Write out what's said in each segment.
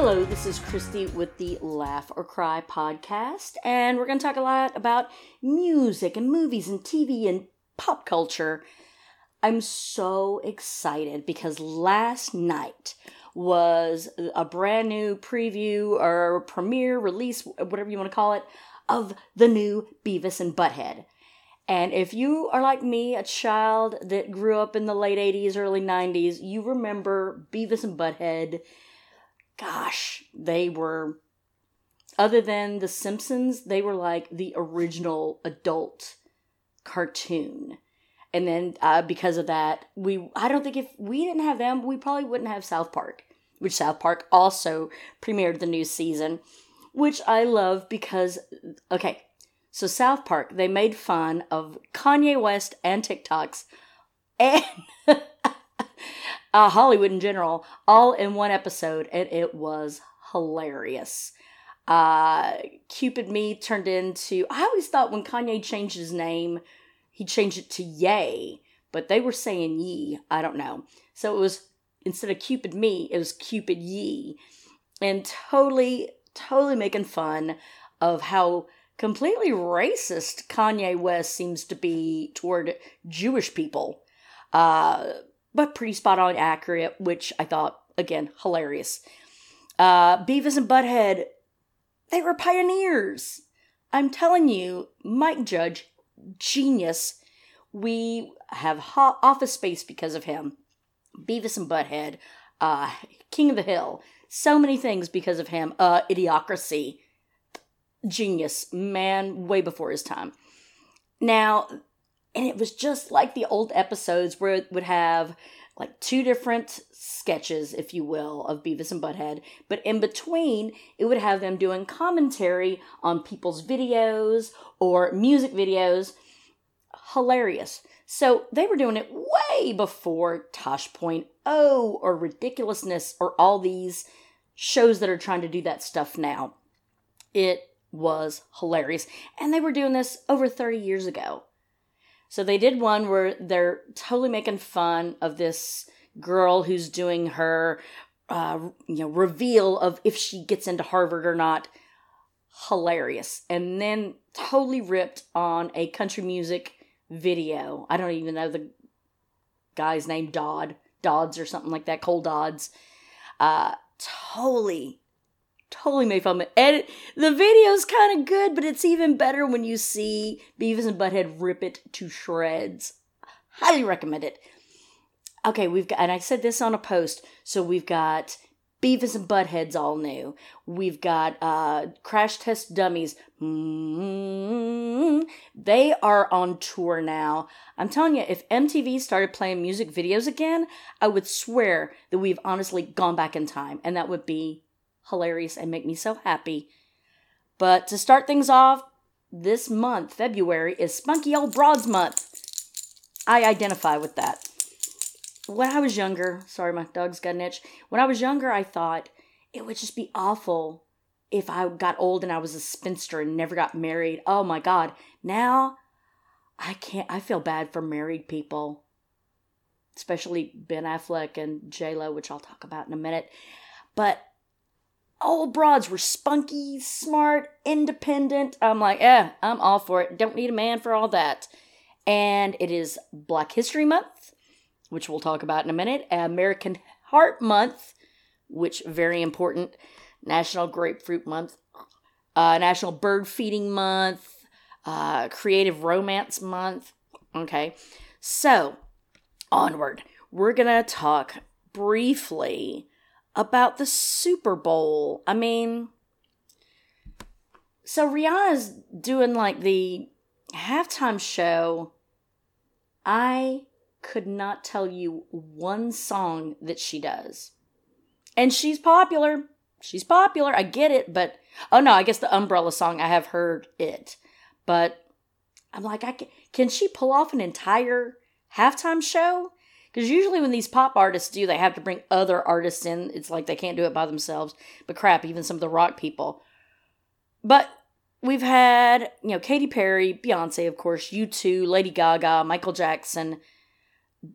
Hello, this is Christy with the Laugh or Cry podcast, and we're going to talk a lot about music and movies and TV and pop culture. I'm so excited because last night was a brand new preview or premiere release, whatever you want to call it, of the new Beavis and Butthead. And if you are like me, a child that grew up in the late 80s, early 90s, you remember Beavis and Butthead. Gosh, they were, other than The Simpsons, they were like the original adult cartoon. And then because of that, I don't think if we didn't have them, we probably wouldn't have South Park, which South Park also premiered the new season, which I love because, okay, so South Park, they made fun of Kanye West and TikToks and Hollywood in general, all in one episode, and it was hilarious. Cupid Me turned into, I always thought when Kanye changed his name, he changed it to Ye, but they were saying Ye, I don't know. So it was, instead of Cupid Me, it was Cupid Ye, and totally making fun of how completely racist Kanye West seems to be toward Jewish people. But pretty spot on accurate, which I thought, again, hilarious. Beavis and Butthead, they were pioneers. I'm telling you, Mike Judge, genius. We have Office Space because of him. Beavis and Butthead, King of the Hill, so many things because of him. Idiocracy, genius, man, way before his time. Now, and it was just like the old episodes where it would have like two different sketches, if you will, of Beavis and Butthead. But in between, it would have them doing commentary on people's videos or music videos. Hilarious. So they were doing it way before Tosh.0 or Ridiculousness or all these shows that are trying to do that stuff now. It was hilarious. And they were doing this over 30 years ago. So they did one where they're totally making fun of this girl who's doing her, reveal of if she gets into Harvard or not. Hilarious. And then totally ripped on a country music video. I don't even know the guy's name, Dodds or something like that, Cole Dodds. Totally made fun of it. The video's kind of good, but it's even better when you see Beavis and Butthead rip it to shreds. Highly recommend it. Okay, we've got, and I said this on a post, so we've got Beavis and Butthead's all new. We've got Crash Test Dummies. They are on tour now. I'm telling you, if MTV started playing music videos again, I would swear that we've honestly gone back in time, and that would be hilarious and make me so happy. But to start things off, this month, February, is Spunky Old Broads Month. I identify with that. When I was younger, sorry, my dog's got an itch. When I was younger, I thought it would just be awful if I got old and I was a spinster and never got married. Oh my God. Now, I feel bad for married people. Especially Ben Affleck and J-Lo, which I'll talk about in a minute. But old broads were spunky, smart, independent. I'm like, I'm all for it. Don't need a man for all that. And it is Black History Month, which we'll talk about in a minute. American Heart Month, which very important. National Grapefruit Month. National Bird Feeding Month. Creative Romance Month. Okay. So, onward. We're going to talk briefly about the Super Bowl. I mean, so Rihanna's doing like the halftime show. I could not tell you one song that she does. And she's popular. I get it, but oh no, I guess the Umbrella song, I have heard it. But I'm like, can she pull off an entire halftime show? Because usually when these pop artists do, they have to bring other artists in. It's like they can't do it by themselves. But crap, even some of the rock people. But we've had, Katy Perry, Beyonce, of course, U2, Lady Gaga, Michael Jackson,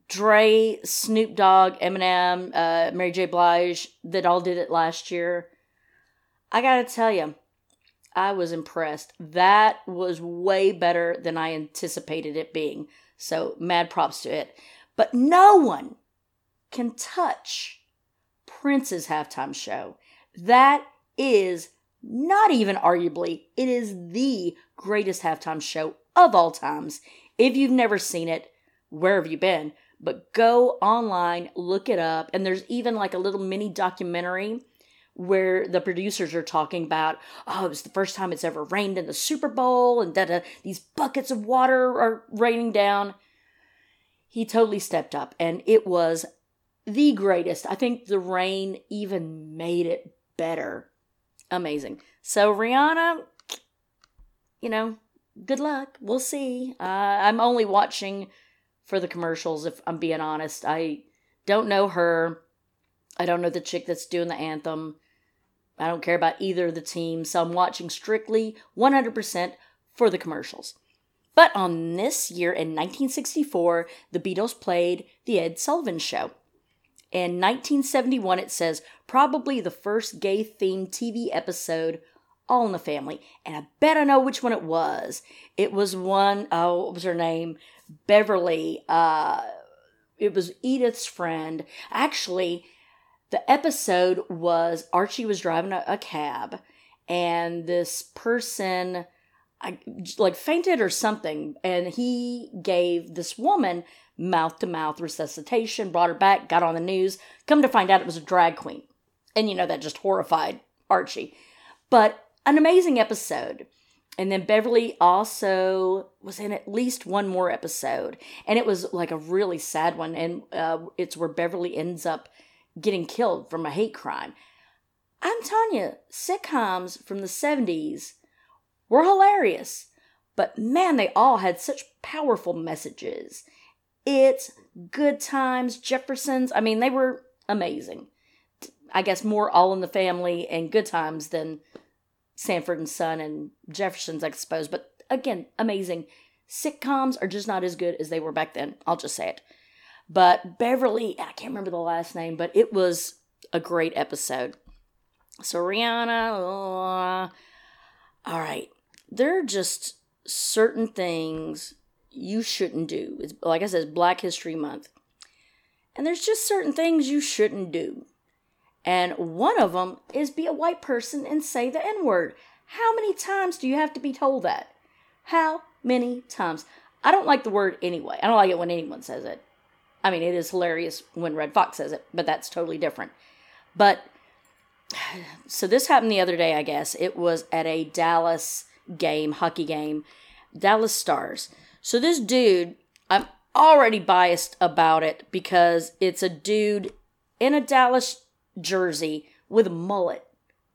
Dre, Snoop Dogg, Eminem, Mary J. Blige, that all did it last year. I gotta tell you, I was impressed. That was way better than I anticipated it being. So, mad props to it. But no one can touch Prince's halftime show. That is not even arguably, it is the greatest halftime show of all times. If you've never seen it, where have you been? But go online, look it up, and there's even like a little mini documentary where the producers are talking about, oh, it was the first time it's ever rained in the Super Bowl, and these buckets of water are raining down. He totally stepped up, and it was the greatest. I think the rain even made it better. Amazing. So Rihanna, good luck. We'll see. I'm only watching for the commercials, if I'm being honest. I don't know her. I don't know the chick that's doing the anthem. I don't care about either of the teams, so I'm watching strictly 100% for the commercials. But on this year, in 1964, the Beatles played The Ed Sullivan Show. In 1971, it says, probably the first gay-themed TV episode, All in the Family. And I bet I know which one it was. It was what was her name? Beverly. It was Edith's friend. Actually, the episode was Archie was driving a cab, and this person fainted or something, and he gave this woman mouth-to-mouth resuscitation, brought her back, got on the news. Come to find out it was a drag queen. And that just horrified Archie. But an amazing episode. And then Beverly also was in at least one more episode. And it was like a really sad one. And it's where Beverly ends up getting killed from a hate crime. I'm telling you, sitcoms from the 70s were hilarious. But man, they all had such powerful messages. It's Good Times, Jeffersons. I mean, they were amazing. I guess more All in the Family and Good Times than Sanford and Son and Jeffersons, I suppose. But again, amazing. Sitcoms are just not as good as they were back then. I'll just say it. But Beverly, I can't remember the last name, but it was a great episode. So Rihanna, all right. There are just certain things you shouldn't do. It's, like I said, it's Black History Month. And there's just certain things you shouldn't do. And one of them is be a white person and say the N-word. How many times do you have to be told that? How many times? I don't like the word anyway. I don't like it when anyone says it. I mean, it is hilarious when Red Fox says it, but that's totally different. But, so this happened the other day, I guess. It was at a Dallas game, hockey game, Dallas Stars. So this dude, I'm already biased about it because it's a dude in a Dallas jersey with a mullet.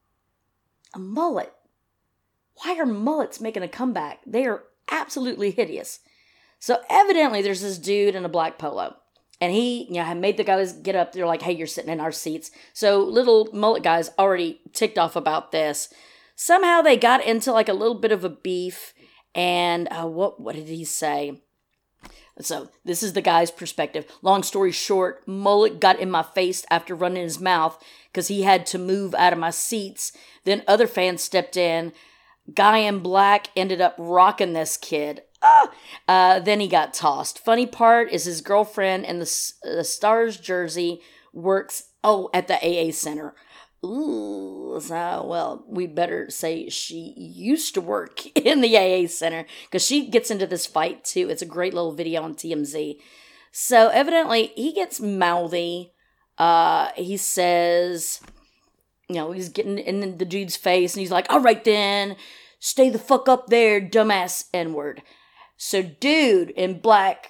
A mullet. Why are mullets making a comeback? They are absolutely hideous. So evidently there's this dude in a black polo. And he, made the guys get up. They're like, hey, you're sitting in our seats. So little mullet guys already ticked off about this. Somehow they got into like a little bit of a beef. And what did he say? So this is the guy's perspective. Long story short, mullet got in my face after running his mouth because he had to move out of my seats. Then other fans stepped in. Guy in black ended up rocking this kid. Then he got tossed. Funny part is his girlfriend in the Stars jersey works, at the AA Center. Ooh, so, well, we better say she used to work in the AA Center because she gets into this fight too. It's a great little video on TMZ. So evidently he gets mouthy. He says, he's getting in the dude's face and he's like, all right then, stay the fuck up there, dumbass N-word. So dude in black,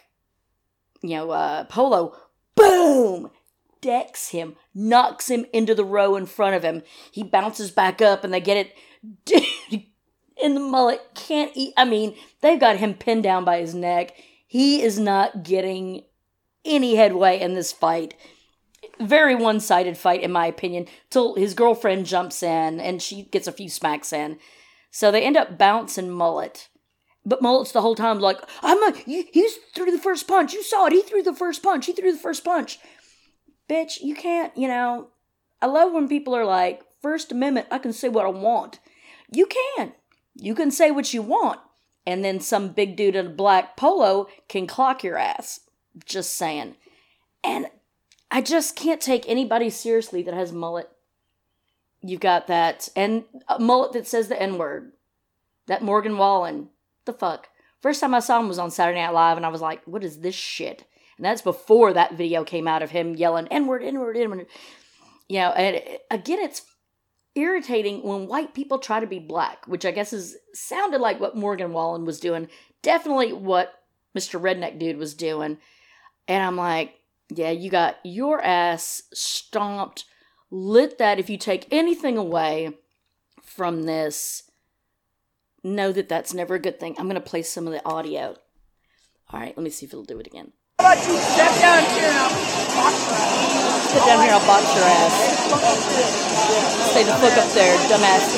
polo, boom, decks him, knocks him into the row in front of him. He bounces back up and they get it. Dude in the mullet can't eat. I mean, they've got him pinned down by his neck. He is not getting any headway in this fight. Very one-sided fight, in my opinion, till his girlfriend jumps in and she gets a few smacks in. So they end up bouncing mullet. But mullet's the whole time like, he threw the first punch. You saw it. He threw the first punch. Bitch, you can't, I love when people are like, First Amendment. I can say what I want. You can. You can say what you want. And then some big dude in a black polo can clock your ass. Just saying. And I just can't take anybody seriously that has a mullet. You've got that. And a mullet that says the N-word. That Morgan Wallen. The fuck? First time I saw him was on Saturday Night Live, and I was like, what is this shit? And that's before that video came out of him yelling, N-word, N-word, N-word. You know, and again, it's irritating when white people try to be black, which I guess sounded like what Morgan Wallen was doing. Definitely what Mr. Redneck Dude was doing. And I'm like, yeah, you got your ass stomped, lit that. If you take anything away from this, know that that's never a good thing. I'm going to play some of the audio. All right, let me see if it'll do it again. How about you step down here and I'll box your ass? Step down here, I'll box your ass. Stay the fuck up there, dumbass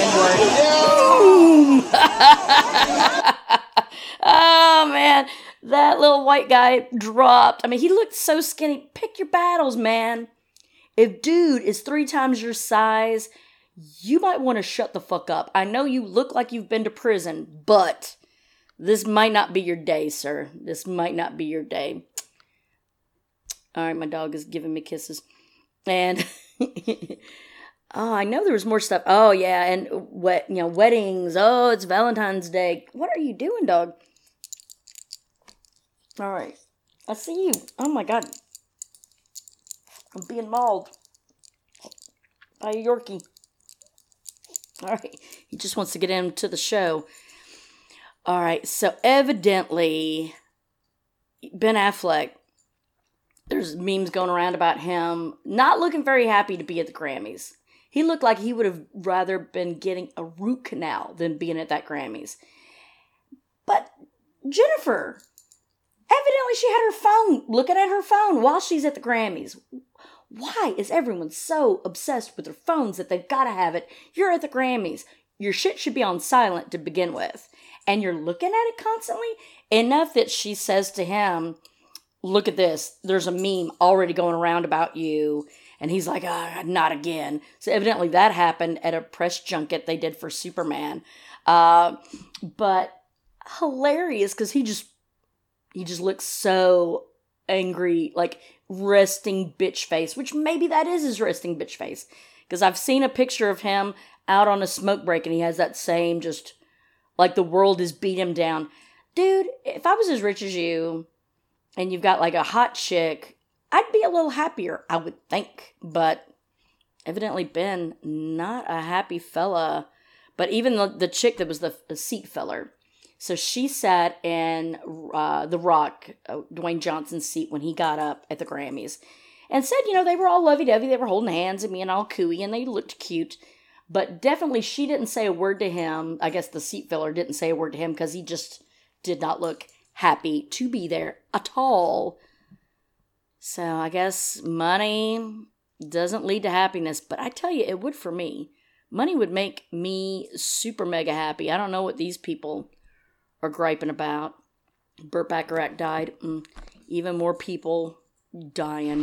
N-word. Oh, man. That little white guy dropped. I mean, he looked so skinny. Pick your battles, man. If dude is 3 times your size, you might want to shut the fuck up. I know you look like you've been to prison, but this might not be your day, sir. This might not be your day. All right, my dog is giving me kisses. And, oh, I know there was more stuff. Oh, yeah, and weddings. Oh, it's Valentine's Day. What are you doing, dog? All right. I see you. Oh, my God. I'm being mauled by a Yorkie. All right. He just wants to get into the show. All right. So, evidently, Ben Affleck, there's memes going around about him not looking very happy to be at the Grammys. He looked like he would have rather been getting a root canal than being at that Grammys. But Jennifer, evidently she had her phone, looking at her phone while she's at the Grammys. Why is everyone so obsessed with their phones that they've got to have it? You're at the Grammys. Your shit should be on silent to begin with. And you're looking at it constantly enough that she says to him, look at this. There's a meme already going around about you. And he's like, not again. So evidently that happened at a press junket they did for Superman. But hilarious because he just looks so angry, like resting bitch face, which maybe that is his resting bitch face. Because I've seen a picture of him out on a smoke break and he has that same just like the world has beat him down. Dude, if I was as rich as you and you've got like a hot chick, I'd be a little happier, I would think. But evidently Ben, not a happy fella. But even the chick that was the seat filler. So she sat in The Rock, Dwayne Johnson's seat when he got up at the Grammys. And said, they were all lovey-dovey. They were holding hands and being all cooey and they looked cute. But definitely she didn't say a word to him. I guess the seat filler didn't say a word to him because he just did not look happy to be there at all. So I guess money doesn't lead to happiness. But I tell you, it would for me. Money would make me super mega happy. I don't know what these people are griping about. Burt Bacharach died. Even more people dying.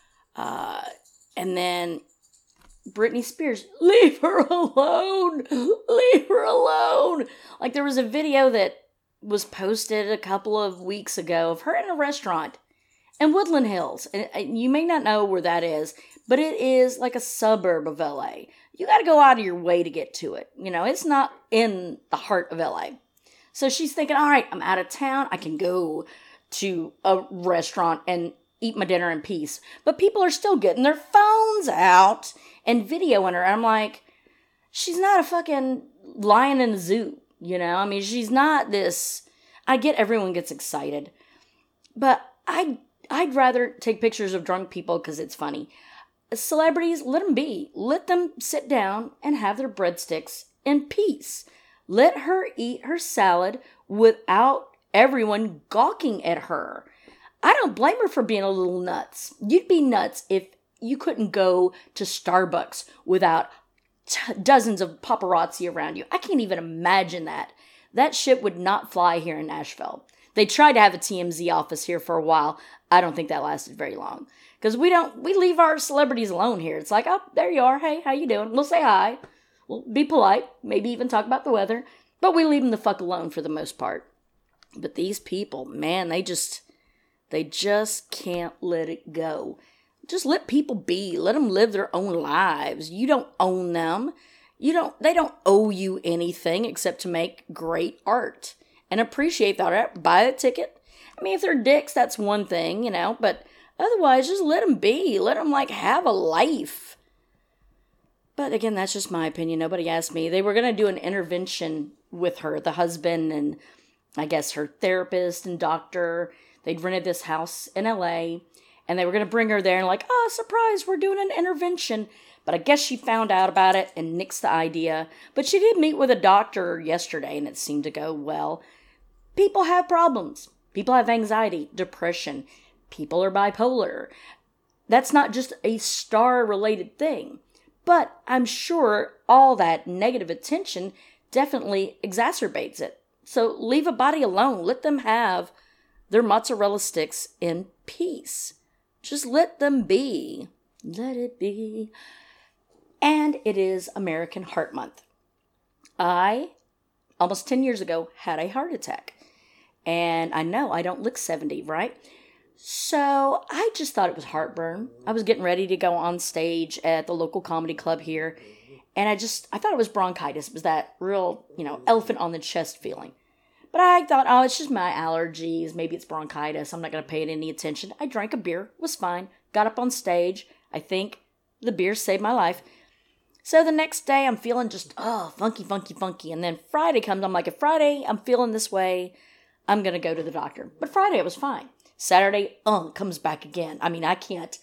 And then Britney Spears, leave her alone. Leave her alone. Like there was a video that was posted a couple of weeks ago of her in a restaurant in Woodland Hills. And you may not know where that is, but it is like a suburb of LA. You got to go out of your way to get to it. It's not in the heart of LA. So she's thinking, all right, I'm out of town. I can go to a restaurant and eat my dinner in peace. But people are still getting their phones out and videoing her. And I'm like, she's not a fucking lion in the zoo. She's not this. I get everyone gets excited. But I'd rather take pictures of drunk people because it's funny. Celebrities, let them be. Let them sit down and have their breadsticks in peace. Let her eat her salad without everyone gawking at her. I don't blame her for being a little nuts. You'd be nuts if you couldn't go to Starbucks without dozens of paparazzi around you. I can't even imagine that. That shit would not fly here in Nashville. They tried to have a TMZ office here for a while. I don't think that lasted very long. Because we leave our celebrities alone here. It's like, oh, there you are. Hey, how you doing? We'll say hi. We'll be polite. Maybe even talk about the weather. But we leave them the fuck alone for the most part. But these people, man, they just can't let it go. Just let people be. Let them live their own lives. You don't own them. They don't owe you anything except to make great art and appreciate that. Buy a ticket. I mean, if they're dicks, that's one thing, but otherwise, just let them be. Let them, have a life. But again, that's just my opinion. Nobody asked me. They were going to do an intervention with her, the husband and I guess her therapist and doctor. They'd rented this house in LA and they were going to bring her there and surprise, we're doing an intervention. But I guess she found out about it and nixed the idea. But she did meet with a doctor yesterday and it seemed to go well. People have problems. People have anxiety, depression. People are bipolar. That's not just a star-related thing. But I'm sure all that negative attention definitely exacerbates it. So leave a body alone. Let them have their mozzarella sticks in peace. Just let them be. Let it be. And it is American Heart Month. I, almost 10 years ago, had a heart attack. And I know I don't look 70, right? So I just thought it was heartburn. I was getting ready to go on stage at the local comedy club here. And I thought it was bronchitis. It was that real, elephant on the chest feeling. But I thought, oh, it's just my allergies. Maybe it's bronchitis. I'm not going to pay it any attention. I drank a beer. Was fine. Got up on stage. I think the beer saved my life. So the next day I'm feeling just, funky. And then Friday comes. I'm like, if Friday I'm feeling this way, I'm going to go to the doctor. But Friday it was fine. Saturday, comes back again. I mean, I can't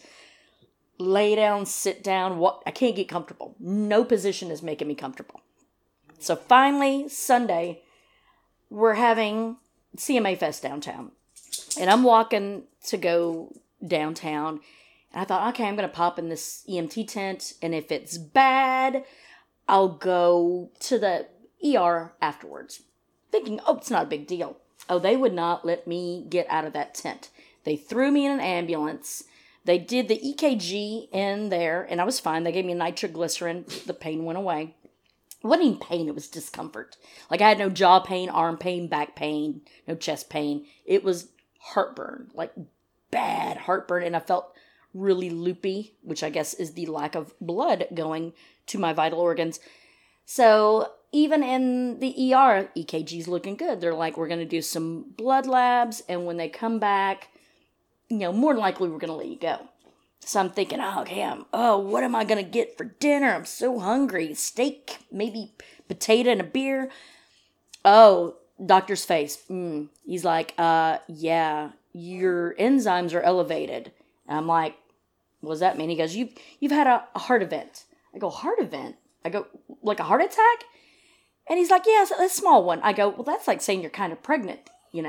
lay down, sit down. I can't get comfortable. No position is making me comfortable. So finally, Sunday, we're having CMA Fest downtown. And I'm walking to go downtown. And I thought, okay, I'm going to pop in this EMT tent. And if it's bad, I'll go to the ER afterwards. Thinking, it's not a big deal. Oh, they would not let me get out of that tent. They threw me in an ambulance. They did the EKG in there, and I was fine. They gave me nitroglycerin. The pain went away. It wasn't even pain. It was discomfort. I had no jaw pain, arm pain, back pain, no chest pain. It was heartburn, bad heartburn, and I felt really loopy, which I guess is the lack of blood going to my vital organs. So even in the ER, EKG's looking good. They're like, we're going to do some blood labs, and when they come back, more than likely we're going to let you go. So I'm thinking, what am I going to get for dinner? I'm so hungry. Steak, maybe potato and a beer. Oh, doctor's face. He's like, yeah, your enzymes are elevated. And I'm like, what does that mean? He goes, you've had a heart event. I go, heart event? I go, like a heart attack? And he's like, yeah, a small one. I go, well, that's like saying you're kind of pregnant,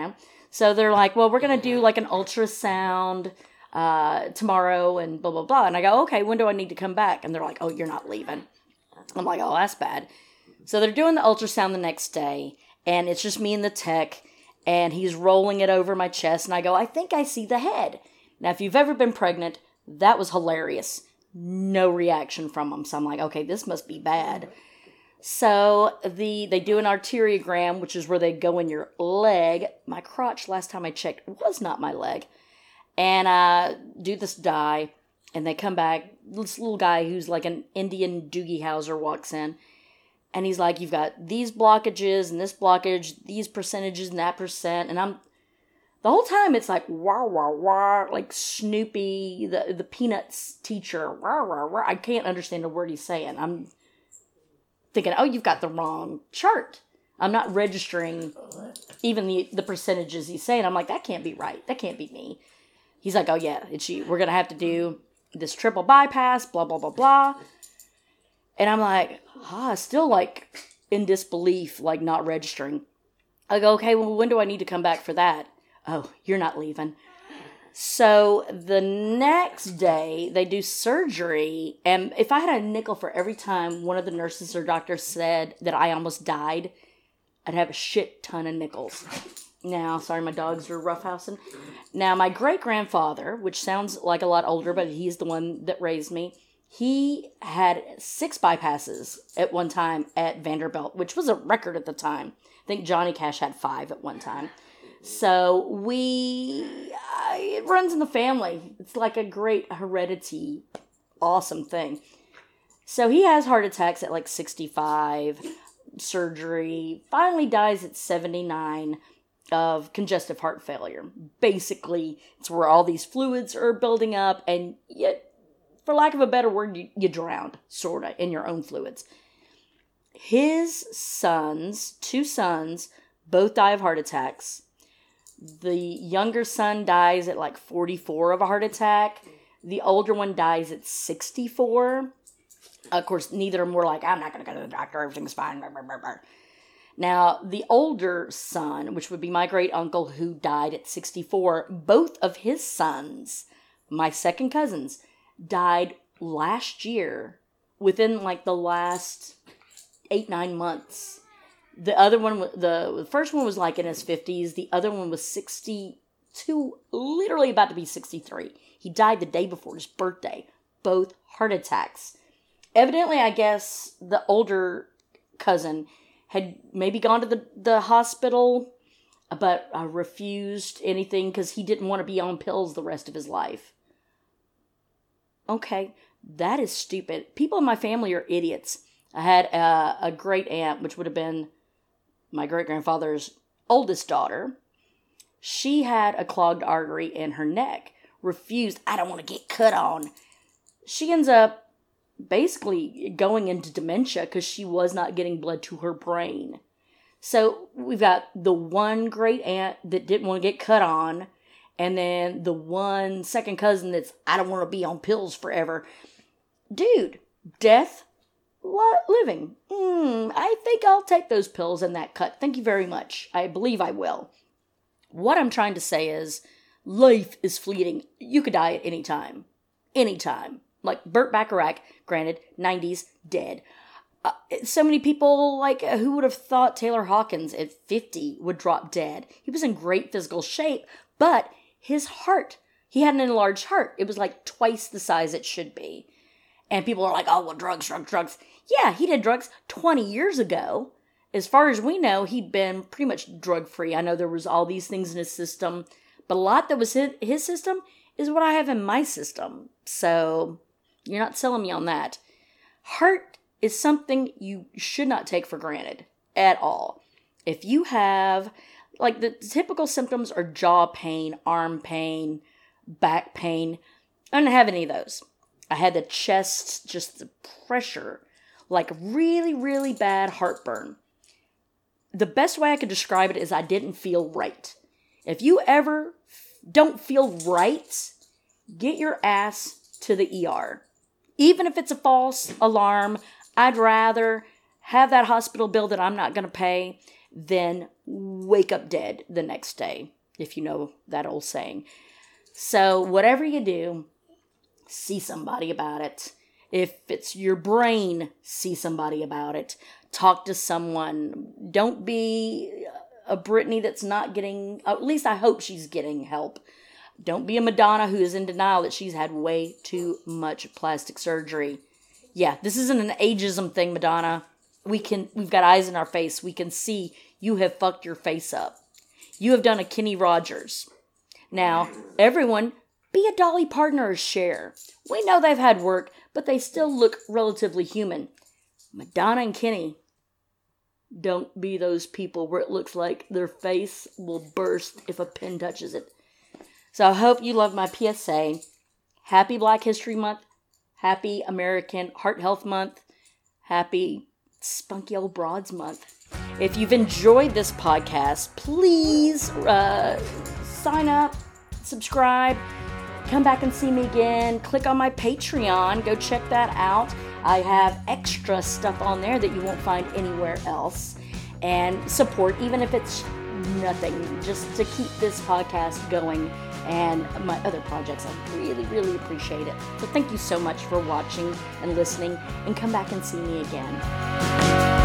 So they're like, well, we're going to do an ultrasound tomorrow and blah, blah, blah. And I go, okay, when do I need to come back? And they're like, oh, you're not leaving. I'm like, oh, that's bad. So they're doing the ultrasound the next day. And it's just me and the tech. And he's rolling it over my chest. And I go, I think I see the head. Now, if you've ever been pregnant, that was hilarious. No reaction from him. So I'm like, okay, this must be bad. So they do an arteriogram, which is where they go in your leg. My crotch, last time I checked, was not my leg. And do this dye, and they come back. This little guy who's like an Indian Doogie Howser walks in, and he's like, you've got these blockages and this blockage, these percentages and that percent. And the whole time it's like, wah, wah, wah, like Snoopy, the Peanuts teacher, wah, wah, wah. I can't understand a word he's saying. I'm thinking, oh, you've got the wrong chart. I'm not registering even the percentages he's saying. I'm like, that can't be right. That can't be me. He's like, oh, yeah, it's you. We're going to have to do this triple bypass, blah, blah, blah, blah. And I'm like, still in disbelief, not registering. I go, okay, well, when do I need to come back for that? Oh, you're not leaving. So the next day, they do surgery, and if I had a nickel for every time one of the nurses or doctors said that I almost died, I'd have a shit ton of nickels. Now, sorry, my dogs are roughhousing. Now, my great-grandfather, which sounds like a lot older, but he's the one that raised me, he had 6 bypasses at one time at Vanderbilt, which was a record at the time. I think Johnny Cash had 5 at one time. So it runs in the family. It's like a great heredity, awesome thing. So he has heart attacks at like 65, surgery, finally dies at 79 of congestive heart failure. Basically, it's where all these fluids are building up, and yet, for lack of a better word, you drowned, sort of, in your own fluids. His sons, 2 sons, both die of heart attacks. The younger son dies at like 44 of a heart attack. The older one dies at 64. Of course, neither of them were like, I'm not going to go to the doctor, everything's fine. Now, the older son, which would be my great uncle who died at 64, both of his sons, my second cousins, died last year within like the last 8-9 months. The other one, the first one was like in his 50s. The other one was 62, literally about to be 63. He died the day before his birthday. Both heart attacks. Evidently, I guess the older cousin had maybe gone to the hospital, but refused anything because he didn't want to be on pills the rest of his life. Okay, that is stupid. People in my family are idiots. I had a great aunt, which would have been my great-grandfather's oldest daughter. She had a clogged artery in her neck. Refused. I don't want to get cut on. She ends up basically going into dementia because she was not getting blood to her brain. So we've got the one great aunt that didn't want to get cut on, and then the one second cousin that's, I don't want to be on pills forever. Dude, death, what, living? I think I'll take those pills and that cut. Thank you very much. I believe I will. What I'm trying to say is, life is fleeting. You could die at any time. Anytime. Like Burt Bacharach, granted, 90s, dead. So many people, like, who would have thought Taylor Hawkins at 50 would drop dead? He was in great physical shape, but his heart, he had an enlarged heart. It was like twice the size it should be. And people are like, oh, well, drugs. Yeah, he did drugs 20 years ago. As far as we know, he'd been pretty much drug-free. I know there was all these things in his system, but a lot that was his system is what I have in my system. So you're not selling me on that. Heart is something you should not take for granted at all. If you have, like, the typical symptoms are jaw pain, arm pain, back pain. I didn't have any of those. I had the chest, just the pressure, like really, really bad heartburn. The best way I could describe it is I didn't feel right. If you ever don't feel right, get your ass to the ER. Even if it's a false alarm, I'd rather have that hospital bill that I'm not going to pay than wake up dead the next day, if you know that old saying. So whatever you do, see somebody about it. If it's your brain, see somebody about it. Talk to someone. Don't be a Brittany that's not getting, at least I hope she's getting help. Don't be a Madonna who is in denial that she's had way too much plastic surgery. Yeah, this isn't an ageism thing, Madonna. We've got eyes in our face. We can see you have fucked your face up. You have done a Kenny Rogers. Now, everyone, be a Dolly Parton or a Cher. We know they've had work, but they still look relatively human. Madonna and Kenny, don't be those people where it looks like their face will burst if a pin touches it. So I hope you love my PSA. Happy Black History Month. Happy American Heart Health Month. Happy Spunky Old Broads Month. If you've enjoyed this podcast, please sign up, subscribe, come back and see me again. Click on my Patreon. Go check that out. I have extra stuff on there that you won't find anywhere else. And support, even if it's nothing, just to keep this podcast going and my other projects. I really, really appreciate it. So thank you so much for watching and listening, and come back and see me again.